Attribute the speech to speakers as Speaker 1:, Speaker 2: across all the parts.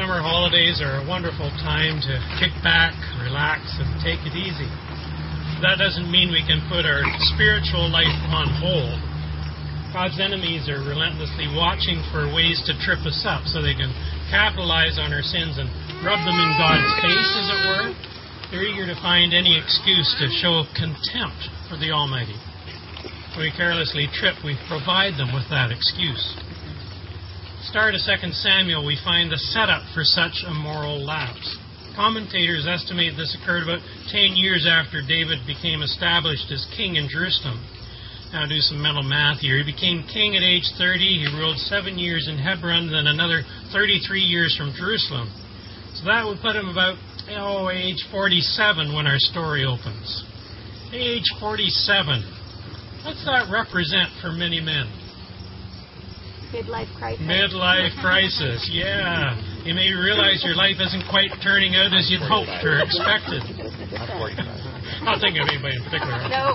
Speaker 1: summer holidays are a wonderful time to kick back, relax, and take it easy. That doesn't mean we can put our spiritual life on hold. God's enemies are relentlessly watching for ways to trip us up so they can capitalize on our sins and rub them in God's face, as it were. They're eager to find any excuse to show contempt for the Almighty. When we carelessly trip, we provide them with that excuse. Start of 2 Samuel, we find the setup for such a moral lapse. Commentators estimate this occurred about 10 years after David became established as king in Jerusalem. Now do some mental math here. He became king at age 30. He ruled 7 years in Hebron, then another 33 years from Jerusalem. So that would put him about age 47 when our story opens. Age 47. What's that represent for many men?
Speaker 2: Midlife crisis.
Speaker 1: Midlife crisis, yeah. You may realize your life isn't quite turning out as you'd hoped or expected. Not thinking of anybody in particular.
Speaker 2: No.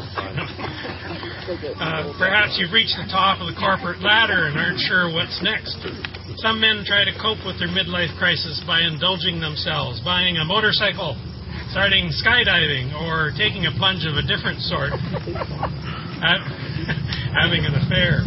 Speaker 1: Perhaps you've reached the top of the corporate ladder and aren't sure what's next. Some men try to cope with their midlife crisis by indulging themselves, buying a motorcycle, starting skydiving, or taking a plunge of a different sort, having an affair.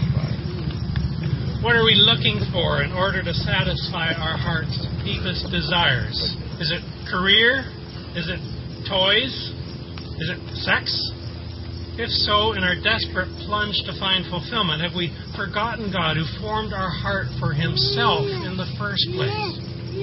Speaker 1: What are we looking for in order to satisfy our heart's deepest desires? Is it career? Is it toys? Is it sex? If so, in our desperate plunge to find fulfillment, have we forgotten God who formed our heart for Himself in the first place?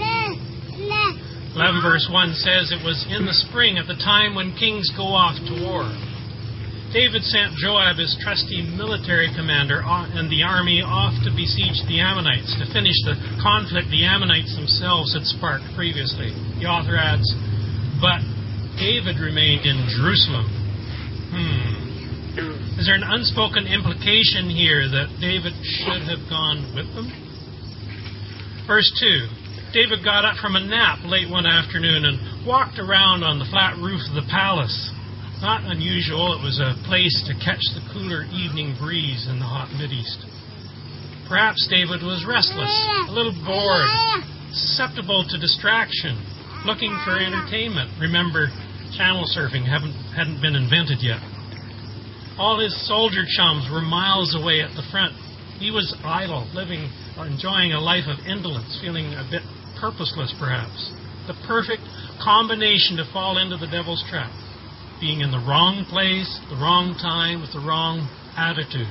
Speaker 1: 11 verse 1 says it was in the spring at the time when kings go off to war. David sent Joab, his trusty military commander, and the army off to besiege the Ammonites, to finish the conflict the Ammonites themselves had sparked previously. The author adds, but David remained in Jerusalem. Is there an unspoken implication here that David should have gone with them? Verse 2, David got up from a nap late one afternoon and walked around on the flat roof of the palace. Not unusual, it was a place to catch the cooler evening breeze in the hot Mideast. Perhaps David was restless, a little bored, susceptible to distraction, looking for entertainment. Remember, channel surfing hadn't been invented yet. All his soldier chums were miles away at the front. He was idle, living or enjoying a life of indolence, feeling a bit purposeless perhaps. The perfect combination to fall into the devil's trap. Being in the wrong place, the wrong time, with the wrong attitude.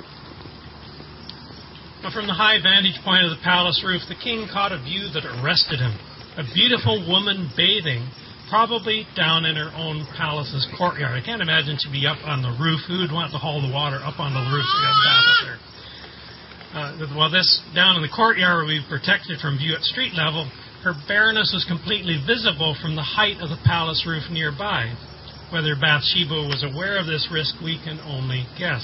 Speaker 1: Now, from the high vantage point of the palace roof, the king caught a view that arrested him. A beautiful woman bathing, probably down in her own palace's courtyard. I can't imagine she'd be up on the roof. Who would want to haul the water up on the roof to get a bath up there? While this down in the courtyard would be protected from view at street level, her bareness was completely visible from the height of the palace roof nearby. Whether Bathsheba was aware of this risk, we can only guess.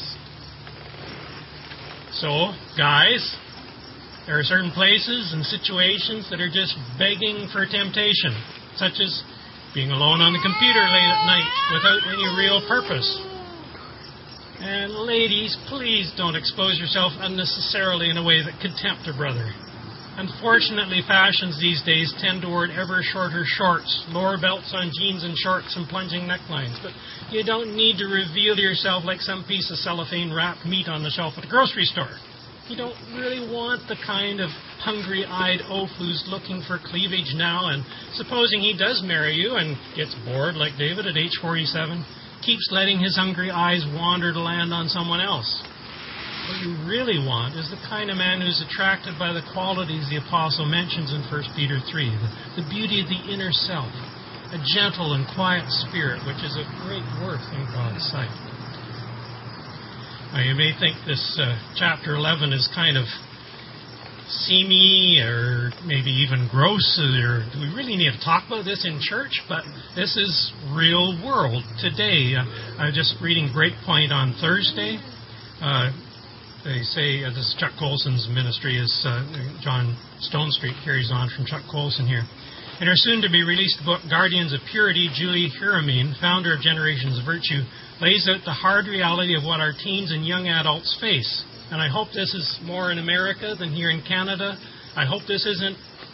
Speaker 1: So, guys, there are certain places and situations that are just begging for temptation, such as being alone on the computer late at night without any real purpose. And ladies, please don't expose yourself unnecessarily in a way that could tempt a brother. Unfortunately, fashions these days tend toward ever shorter shorts, lower belts on jeans and shorts, and plunging necklines. But you don't need to reveal yourself like some piece of cellophane-wrapped meat on the shelf at the grocery store. You don't really want the kind of hungry-eyed oaf who's looking for cleavage now, and supposing he does marry you and gets bored like David at age 47, keeps letting his hungry eyes wander to land on someone else. What you really want is the kind of man who's attracted by the qualities the apostle mentions in 1 Peter 3, the beauty of the inner self, a gentle and quiet spirit, which is of great worth in God's sight. Now, you may think this chapter 11 is kind of seamy or maybe even gross, or do we really need to talk about this in church? But this is real world today. I was just reading Breakpoint on Thursday. They say, this is Chuck Colson's ministry, as John Stonestreet carries on from Chuck Colson here. In her soon-to-be-released book, Guardians of Purity, Julie Hiramine, founder of Generations of Virtue, lays out the hard reality of what our teens and young adults face. And I hope this is more in America than here in Canada. I hope this isn't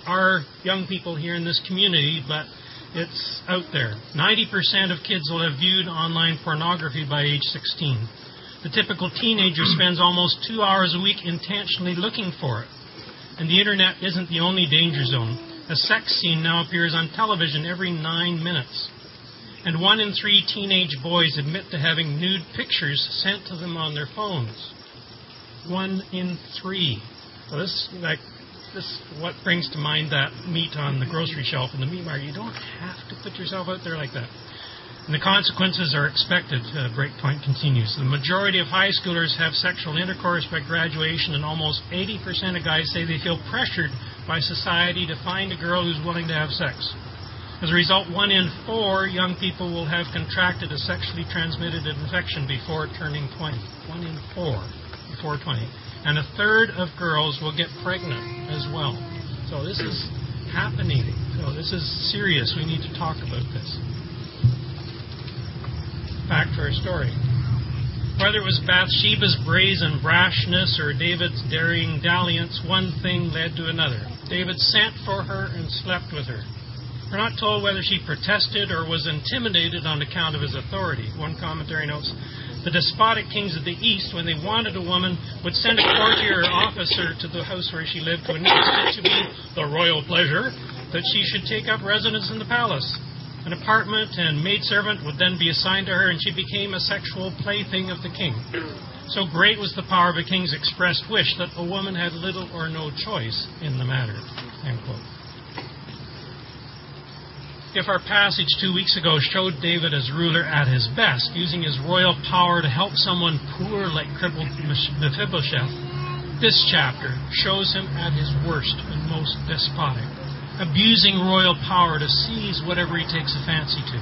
Speaker 1: our young people here in this community, but it's out there. 90% of kids will have viewed online pornography by age 16. The typical teenager spends almost 2 hours a week intentionally looking for it. And the internet isn't the only danger zone. A sex scene now appears on television every 9 minutes. And 1 in 3 teenage boys admit to having nude pictures sent to them on their phones. 1 in 3. Well, this what brings to mind that meat on the grocery shelf in the meat market. You don't have to put yourself out there like that. And the consequences are expected, Breakpoint continues. The majority of high schoolers have sexual intercourse by graduation, and almost 80% of guys say they feel pressured by society to find a girl who's willing to have sex. As a result, 1 in 4 young people will have contracted a sexually transmitted infection before turning 20. 1 in 4 before 20. And a third of girls will get pregnant as well. So this is happening. So this is serious. We need to talk about this. Back to our story. Whether it was Bathsheba's brazen brashness or David's daring dalliance, one thing led to another. David sent for her and slept with her. We're not told whether she protested or was intimidated on account of his authority. One commentary notes, the despotic kings of the East, when they wanted a woman, would send a courtier or officer to the house where she lived to announce it to be the royal pleasure that she should take up residence in the palace. An apartment and maidservant would then be assigned to her, and she became a sexual plaything of the king. So great was the power of a king's expressed wish that a woman had little or no choice in the matter. End quote. If our passage 2 weeks ago showed David as ruler at his best, using his royal power to help someone poor like crippled Mephibosheth, this chapter shows him at his worst and most despotic, abusing royal power to seize whatever he takes a fancy to.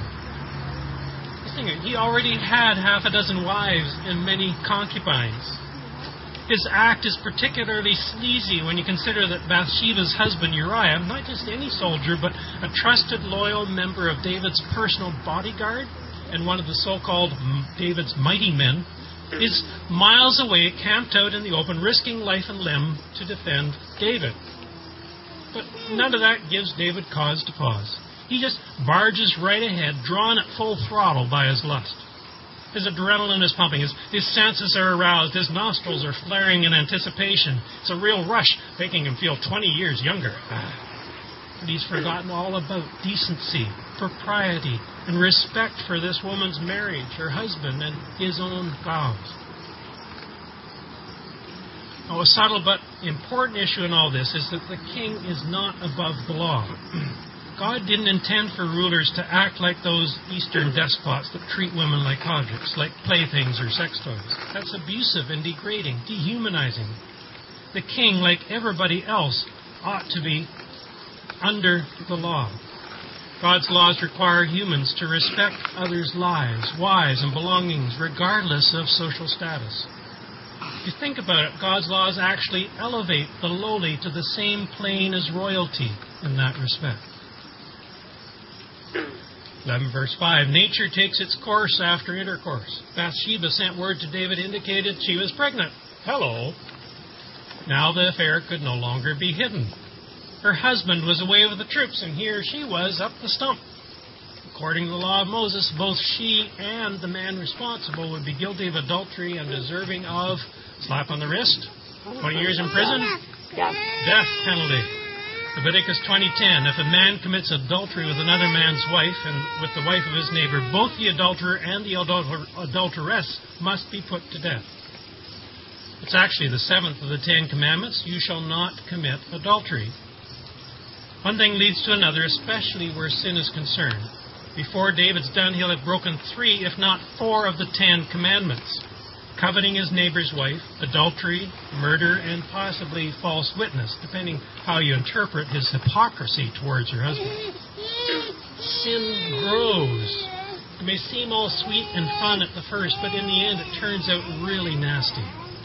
Speaker 1: He already had 6 wives and many concubines. His act is particularly sleazy when you consider that Bathsheba's husband Uriah, not just any soldier, but a trusted, loyal member of David's personal bodyguard and one of the so-called David's mighty men, is miles away, camped out in the open, risking life and limb to defend David. But none of that gives David cause to pause. He just barges right ahead, drawn at full throttle by his lust. His adrenaline is pumping. His senses are aroused. His nostrils are flaring in anticipation. It's a real rush, making him feel 20 years younger. But he's forgotten all about decency, propriety, and respect for this woman's marriage, her husband, and his own vows. Now, a subtle but important issue in all this is that the king is not above the law. God didn't intend for rulers to act like those Eastern despots that treat women like objects, like playthings or sex toys. That's abusive and degrading, dehumanizing. The king, like everybody else, ought to be under the law. God's laws require humans to respect others' lives, wives, and belongings, regardless of social status. If you think about it, God's laws actually elevate the lowly to the same plane as royalty in that respect. 11 verse 5, nature takes its course after intercourse. Bathsheba sent word to David indicated she was pregnant. Hello. Now the affair could no longer be hidden. Her husband was away with the troops, and here she was up the stump. According to the law of Moses, both she and the man responsible would be guilty of adultery and deserving of slap on the wrist, 20 years in prison, death penalty. Leviticus 20:10, if a man commits adultery with another man's wife and with the wife of his neighbor, both the adulterer and the adulteress must be put to death. It's actually the 7th of the 10 Commandments, you shall not commit adultery. One thing leads to another, especially where sin is concerned. Before David's done, he'll have broken 3, if not 4, of the 10 Commandments. Coveting his neighbor's wife, adultery, murder, and possibly false witness, depending how you interpret his hypocrisy towards her husband. Sin grows. It may seem all sweet and fun at the first, but in the end it turns out really nasty.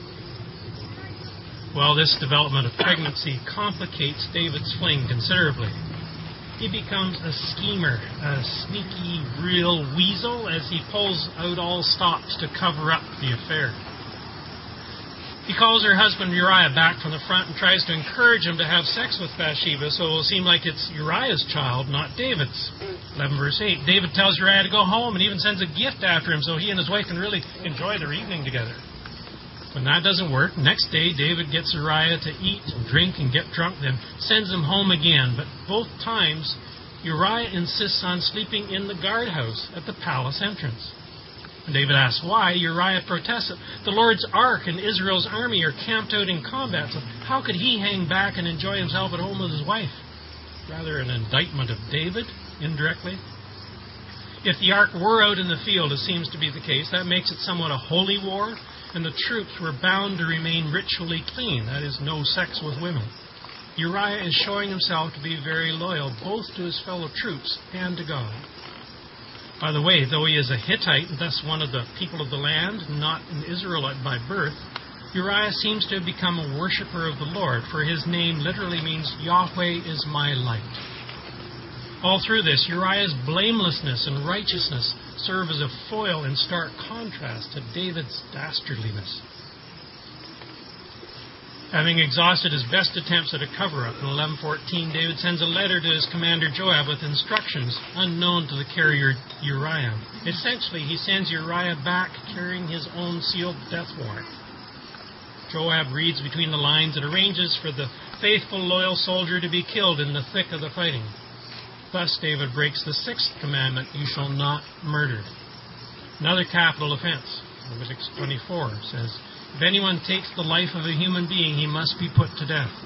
Speaker 1: Well, this development of pregnancy complicates David's fling considerably. He becomes a schemer, a sneaky, real weasel as he pulls out all stops to cover up the affair. He calls her husband Uriah back from the front and tries to encourage him to have sex with Bathsheba, so it will seem like it's Uriah's child, not David's. 11 verse 8. David tells Uriah to go home and even sends a gift after him so he and his wife can really enjoy their evening together. When that doesn't work, next day David gets Uriah to eat and drink and get drunk, then sends him home again. But both times, Uriah insists on sleeping in the guardhouse at the palace entrance. When David asks why, Uriah protests that the Lord's ark and Israel's army are camped out in combat, so how could he hang back and enjoy himself at home with his wife? Rather an indictment of David, indirectly. If the ark were out in the field, as seems to be the case, that makes it somewhat a holy war, and the troops were bound to remain ritually clean, that is, no sex with women. Uriah is showing himself to be very loyal, both to his fellow troops and to God. By the way, though he is a Hittite, and thus one of the people of the land, not an Israelite by birth, Uriah seems to have become a worshipper of the Lord, for his name literally means Yahweh is my light. All through this, Uriah's blamelessness and righteousness serve as a foil in stark contrast to David's dastardliness. Having exhausted his best attempts at a cover-up, in 11:14, David sends a letter to his commander Joab with instructions unknown to the carrier Uriah. Essentially, he sends Uriah back carrying his own sealed death warrant. Joab reads between the lines and arranges for the faithful, loyal soldier to be killed in the thick of the fighting. Thus, David breaks the 6th commandment, you shall not murder. Another capital offense, Leviticus 24, says, if anyone takes the life of a human being, he must be put to death.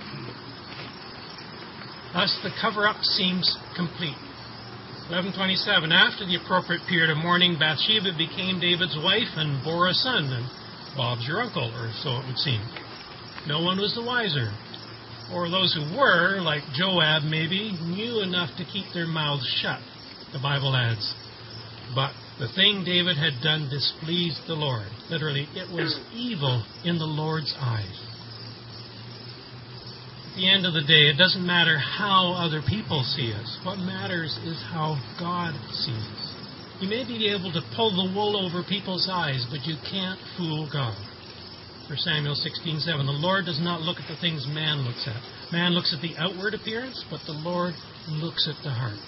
Speaker 1: Thus, the cover-up seems complete. 11:27, after the appropriate period of mourning, Bathsheba became David's wife and bore a son, and Bob's your uncle, or so it would seem. No one was the wiser. Or those who were, like Joab maybe, knew enough to keep their mouths shut, the Bible adds. But the thing David had done displeased the Lord. Literally, it was evil in the Lord's eyes. At the end of the day, it doesn't matter how other people see us. What matters is how God sees us. You may be able to pull the wool over people's eyes, but you can't fool God. 1 Samuel 16:7, the Lord does not look at the things man looks at. Man looks at the outward appearance, but the Lord looks at the heart.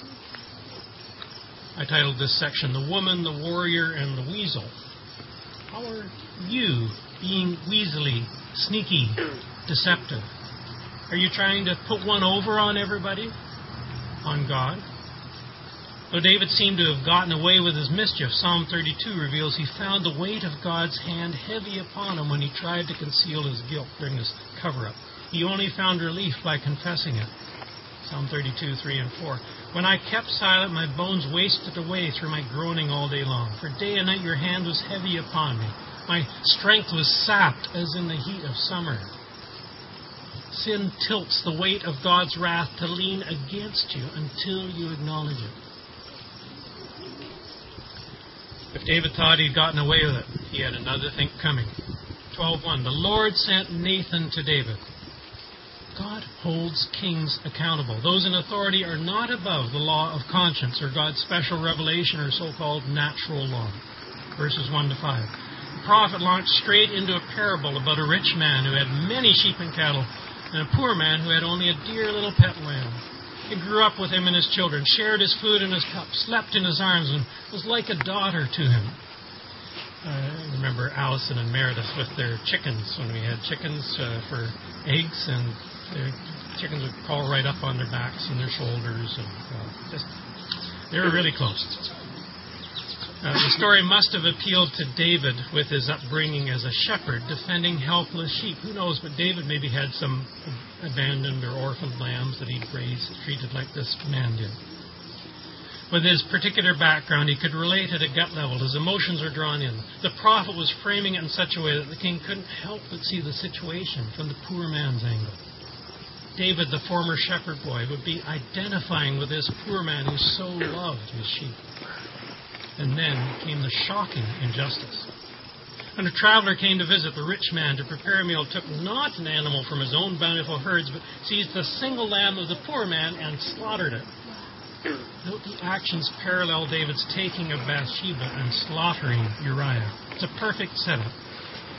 Speaker 1: I titled this section, The Woman, the Warrior, and the Weasel. How are you being weaselly, sneaky, deceptive? Are you trying to put one over on everybody? On God? Though David seemed to have gotten away with his mischief, Psalm 32 reveals he found the weight of God's hand heavy upon him when he tried to conceal his guilt during his cover-up. He only found relief by confessing it. Psalm 32:3 and 4. When I kept silent, my bones wasted away through my groaning all day long. For day and night your hand was heavy upon me. My strength was sapped as in the heat of summer. Sin tilts the weight of God's wrath to lean against you until you acknowledge it. If David thought he'd gotten away with it, he had another thing coming. 12:1. The Lord sent Nathan to David. God holds kings accountable. Those in authority are not above the law of conscience or God's special revelation or so-called natural law. Verses 1 to 5. The prophet launched straight into a parable about a rich man who had many sheep and cattle and a poor man who had only a dear little pet lamb. He grew up with him and his children, shared his food and his cup, slept in his arms, and was like a daughter to him. I remember Allison and Meredith with their chickens when we had chickens for eggs, and the chickens would crawl right up on their backs and their shoulders, and they were really close. The story must have appealed to David with his upbringing as a shepherd, defending helpless sheep. Who knows, but David maybe had some abandoned or orphaned lambs that he'd raised, treated like this man did. With his particular background, he could relate at a gut level. His emotions were drawn in. The prophet was framing it in such a way that the king couldn't help but see the situation from the poor man's angle. David, the former shepherd boy, would be identifying with this poor man who so loved his sheep. And then came the shocking injustice. When a traveler came to visit the rich man to prepare a meal, took not an animal from his own bountiful herds, but seized the single lamb of the poor man and slaughtered it. Note the actions parallel David's taking of Bathsheba and slaughtering Uriah. It's a perfect setup.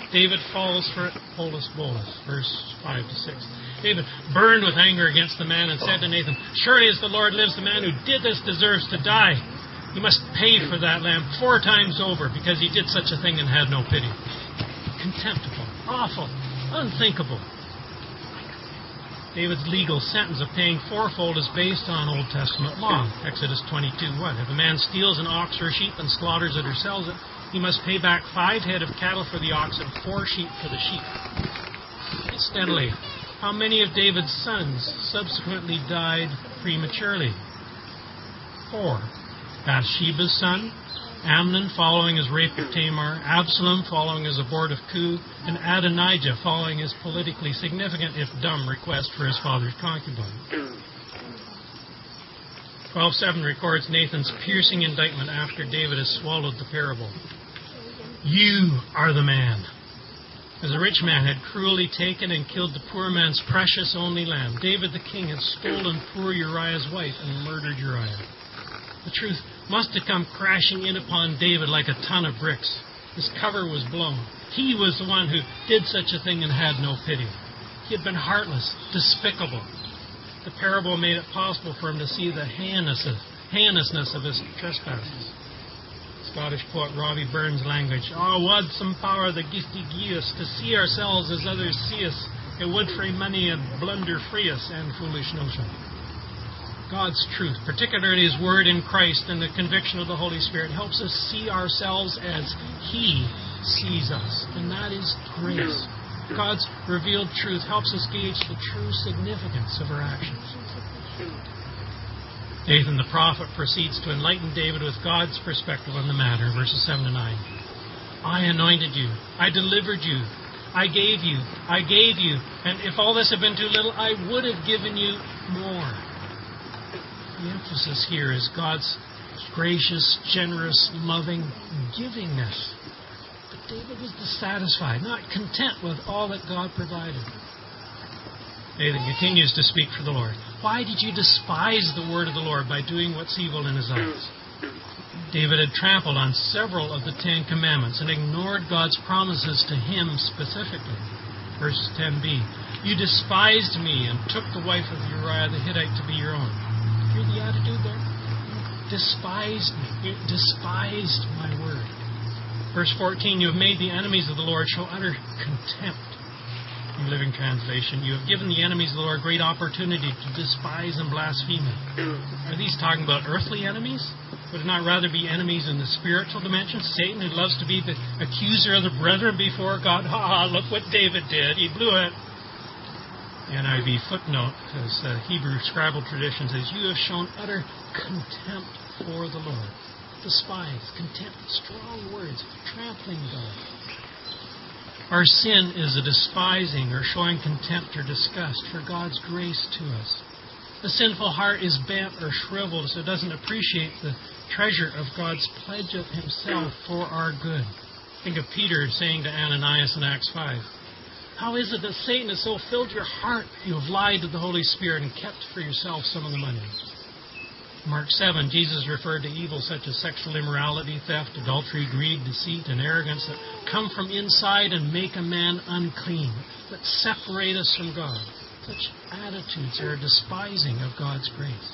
Speaker 1: David falls for it, holus bolus, verse 5 to 6. David burned with anger against the man and said to Nathan, "Surely as the Lord lives, the man who did this deserves to die. He must pay for that lamb 4 times over because he did such a thing and had no pity." Contemptible, awful, unthinkable. David's legal sentence of paying fourfold is based on Old Testament law. Exodus 22:1. If a man steals an ox or a sheep and slaughters it or sells it, he must pay back 5 head of cattle for the ox and 4 sheep for the sheep. Incidentally, how many of David's sons subsequently died prematurely? 4. Bathsheba's son, Amnon following his rape of Tamar, Absalom following his abortive coup, and Adonijah following his politically significant, if dumb, request for his father's concubine. 12:7 records Nathan's piercing indictment after David has swallowed the parable. "You are the man." As a rich man had cruelly taken and killed the poor man's precious only lamb, David the king had stolen poor Uriah's wife and murdered Uriah. The truth must have come crashing in upon David like a ton of bricks. His cover was blown. He was the one who did such a thing and had no pity. He had been heartless, despicable. The parable made it possible for him to see the heinousness of his trespasses. Scottish poet Robbie Burns' language, "Oh, wad some power the gifty gie us, to see ourselves as others see us. It would frae many a blunder free us and foolish notion." God's truth, particularly His Word in Christ and the conviction of the Holy Spirit, helps us see ourselves as He sees us, and that is grace. God's revealed truth helps us gauge the true significance of our actions. Nathan the prophet proceeds to enlighten David with God's perspective on the matter, verses 7 to 9. "I anointed you, I delivered you, I gave you, and if all this had been too little, I would have given you more." The emphasis here is God's gracious, generous, loving givingness. But David was dissatisfied, not content with all that God provided. Nathan continues to speak for the Lord. "Why did you despise the word of the Lord by doing what's evil in His eyes?" David had trampled on several of the 10 Commandments and ignored God's promises to him specifically. Verse 10b, "You despised me and took the wife of Uriah the Hittite to be your own." Hear the attitude there? You despised me. You despised my word. Verse 14, "You have made the enemies of the Lord show utter contempt." New Living Translation, "You have given the enemies of the Lord great opportunity to despise and blaspheme Him." Are these talking about earthly enemies? Would it not rather be enemies in the spiritual dimension? Satan, who loves to be the accuser of the brethren before God. "Ha, look what David did. He blew it." The NIV footnote, as Hebrew scribal tradition says, "You have shown utter contempt for the Lord." Despise, contempt, strong words, trampling God. Our sin is a despising or showing contempt or disgust for God's grace to us. The sinful heart is bent or shriveled, so it doesn't appreciate the treasure of God's pledge of Himself for our good. Think of Peter saying to Ananias in Acts 5, "How is it that Satan has so filled your heart? You have lied to the Holy Spirit and kept for yourself some of the money." Mark 7, Jesus referred to evils such as sexual immorality, theft, adultery, greed, deceit, and arrogance that come from inside and make a man unclean, that separate us from God. Such attitudes are despising of God's grace.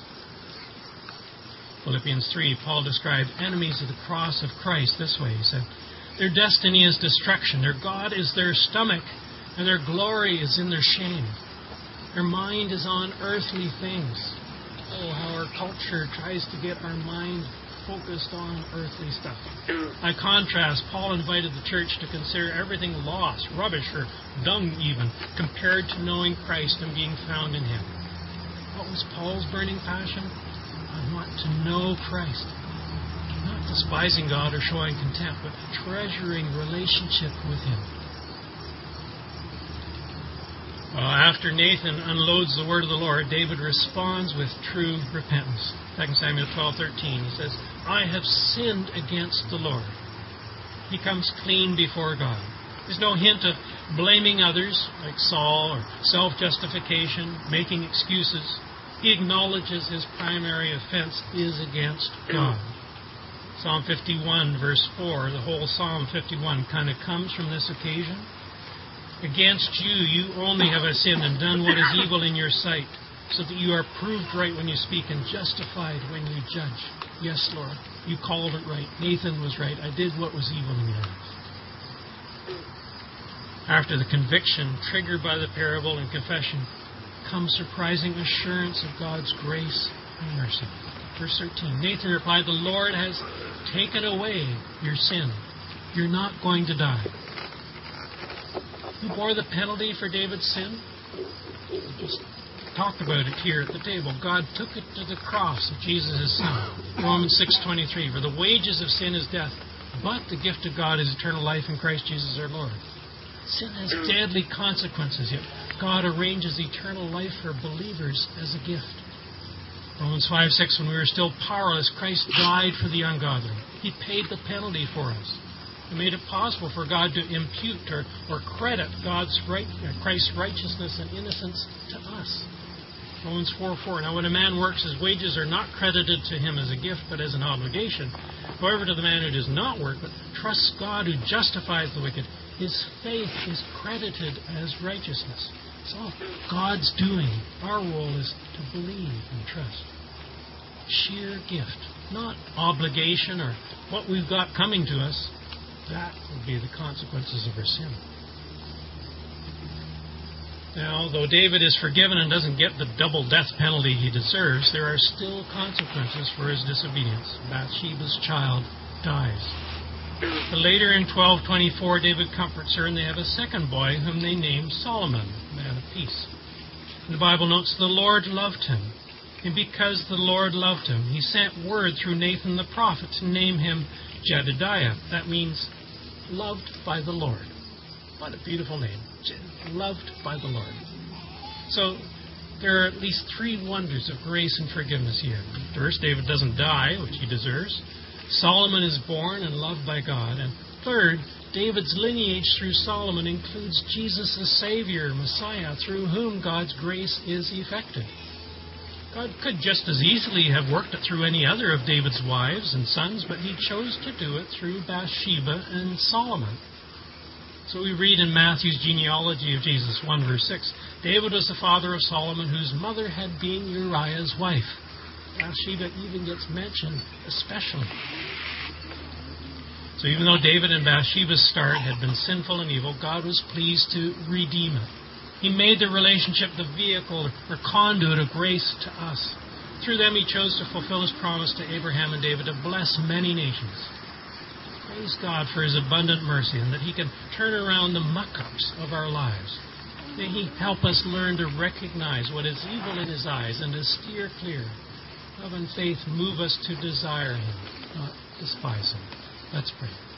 Speaker 1: Philippians 3, Paul described enemies of the cross of Christ this way. He said, "Their destiny is destruction, their God is their stomach, and their glory is in their shame. Their mind is on earthly things." Oh, how our culture tries to get our mind focused on earthly stuff. By contrast, Paul invited the church to consider everything lost, rubbish, or dung even, compared to knowing Christ and being found in Him. What was Paul's burning passion? I want to know Christ. Not despising God or showing contempt, but treasuring relationship with Him. Well, after Nathan unloads the word of the Lord, David responds with true repentance. 2 Samuel 12:13, he says, "I have sinned against the Lord." He comes clean before God. There's no hint of blaming others, like Saul, or self-justification, making excuses. He acknowledges his primary offense is against God. Psalm 51, verse 4, the whole Psalm 51 kind of comes from this occasion. Against you, you only have I sinned and done what is evil in your sight, so that you are proved right when you speak and justified when you judge. Yes, Lord, you called it right. Nathan was right. I did what was evil in your eyes. After the conviction triggered by the parable and confession comes surprising assurance of God's grace and mercy. Verse 13, Nathan replied, the Lord has taken away your sin. You're not going to die. Who bore the penalty for David's sin? We just talked about it here at the table. God took it to the cross of Jesus' Son. Romans 6:23, for the wages of sin is death, but the gift of God is eternal life in Christ Jesus our Lord. Sin has deadly consequences, yet God arranges eternal life for believers as a gift. Romans 5:6, when we were still powerless, Christ died for the ungodly. He paid the penalty for us. He made it possible for God to impute or credit Christ's righteousness and innocence to us. Romans 4:4, now when a man works, his wages are not credited to him as a gift, but as an obligation. However, to the man who does not work, but trusts God who justifies the wicked, his faith is credited as righteousness. It's all God's doing. Our role is to believe and trust. Sheer gift, not obligation or what we've got coming to us. That would be the consequences of our sin. Now, though David is forgiven and doesn't get the double death penalty he deserves, there are still consequences for his disobedience. Bathsheba's child dies. But later in 12:24, David comforts her, and they have a second boy whom they name Solomon, man of peace. And the Bible notes, the Lord loved him. And because the Lord loved him, he sent word through Nathan the prophet to name him Jedediah. That means loved by the Lord. What a beautiful name. Loved by the Lord. So there are at least three wonders of grace and forgiveness here. First, David doesn't die, which he deserves. Solomon is born and loved by God. And third, David's lineage through Solomon includes Jesus as Savior, Messiah, through whom God's grace is effected. God could just as easily have worked it through any other of David's wives and sons, but he chose to do it through Bathsheba and Solomon. So we read in Matthew's genealogy of Jesus, 1 verse 6, David was the father of Solomon, whose mother had been Uriah's wife. Bathsheba even gets mentioned especially. So even though David and Bathsheba's start had been sinful and evil, God was pleased to redeem it. He made the relationship the vehicle or conduit of grace to us. Through them he chose to fulfill his promise to Abraham and David to bless many nations. Praise God for his abundant mercy and that he can turn around the muck-ups of our lives. May he help us learn to recognize what is evil in his eyes and to steer clear. Love and faith move us to desire him, not despise him. Let's pray.